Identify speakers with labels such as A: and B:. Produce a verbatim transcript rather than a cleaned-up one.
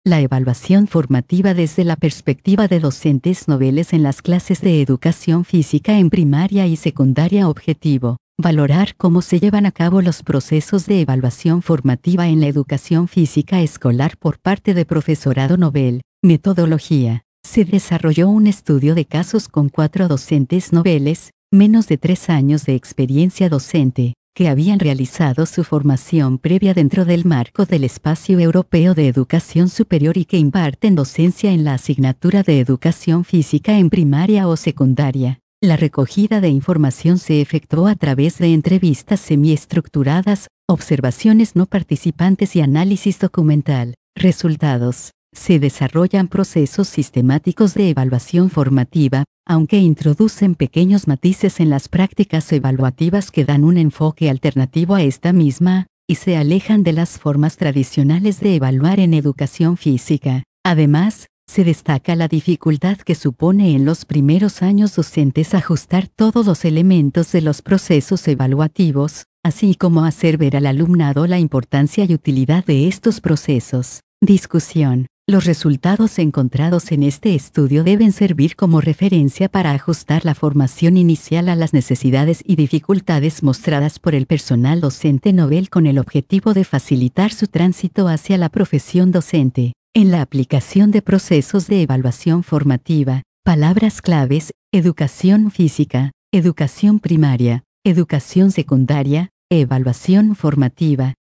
A: La evaluación formativa desde la perspectiva de docentes noveles en las clases de educación física en primaria y secundaria. Objetivo: valorar cómo se llevan a cabo los procesos de evaluación formativa en la educación física escolar por parte de profesorado novel. Metodología: se desarrolló un estudio de casos con cuatro docentes noveles, menos de tres años de experiencia docente, que habían realizado su formación previa dentro del marco del Espacio Europeo de Educación Superior y que imparten docencia en la asignatura de Educación Física en primaria o secundaria. La recogida de información se efectuó a través de entrevistas semiestructuradas, observaciones no participantes y análisis documental. Resultados: se desarrollan procesos sistemáticos de evaluación formativa, aunque introducen pequeños matices en las prácticas evaluativas que dan un enfoque alternativo a esta misma, y se alejan de las formas tradicionales de evaluar en educación física. Además, se destaca la dificultad que supone en los primeros años docentes ajustar todos los elementos de los procesos evaluativos, así como hacer ver al alumnado la importancia y utilidad de estos procesos. Discusión: los resultados encontrados en este estudio deben servir como referencia para ajustar la formación inicial a las necesidades y dificultades mostradas por el personal docente novel con el objetivo de facilitar su tránsito hacia la profesión docente. En la aplicación de procesos de evaluación formativa, palabras claves: educación física, educación primaria, educación secundaria, evaluación formativa,